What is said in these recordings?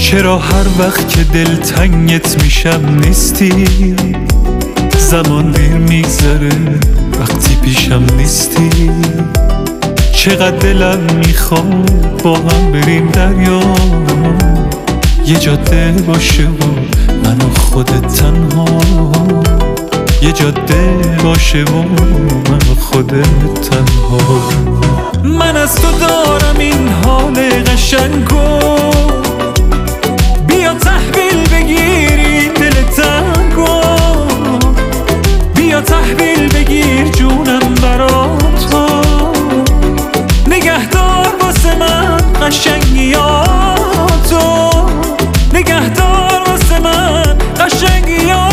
چرا هر وقت که دلتنگت میشم نیستی؟ زمان دیر میگذره وقتی پیشم نیستی. چقدر دلم میخواد با هم بریم دریا، یه جاده باشه و من و خودت تنها، یه جاده باشه و من و خودت تنها. من از تو دارم این حال قشنگو، بیا تحویل بگیری دل تنگو، بیا تحویل بگیر جونم برا تو، نگهدار واسه من قشنگیاتو، نگهدار واسه من قشنگیاتو.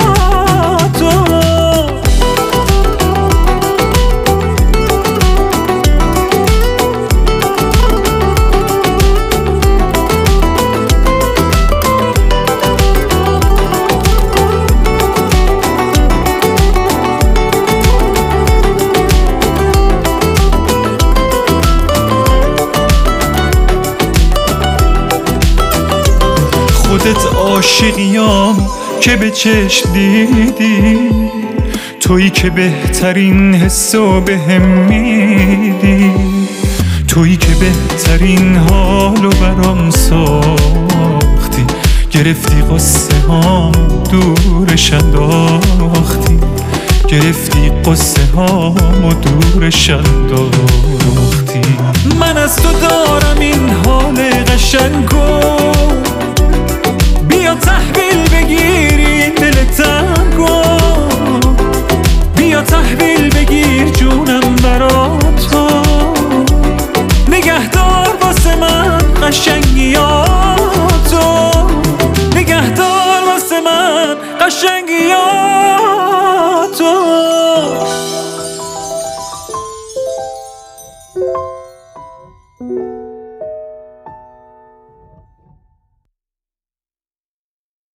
خودت عاشقیام که به چشم دیدی، تویی که بهترین حسو بهم میدی، تویی که بهترین حالو برام ساختی، گرفتی قصه هام دورش انداختی، گرفتی قصه هامو دورش انداختی. من از تو دارم این حال قشنگو، بیا تحویل بگیری دل تنگو، بیا تحویل بگیر جونم برا تو، نگهدار واسه من قشنگیات.